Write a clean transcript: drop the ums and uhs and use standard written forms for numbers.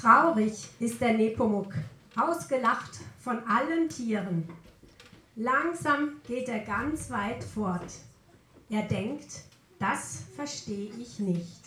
Traurig ist der Nepomuk, ausgelacht von allen Tieren. Langsam geht er ganz weit fort. Er denkt, das verstehe ich nicht.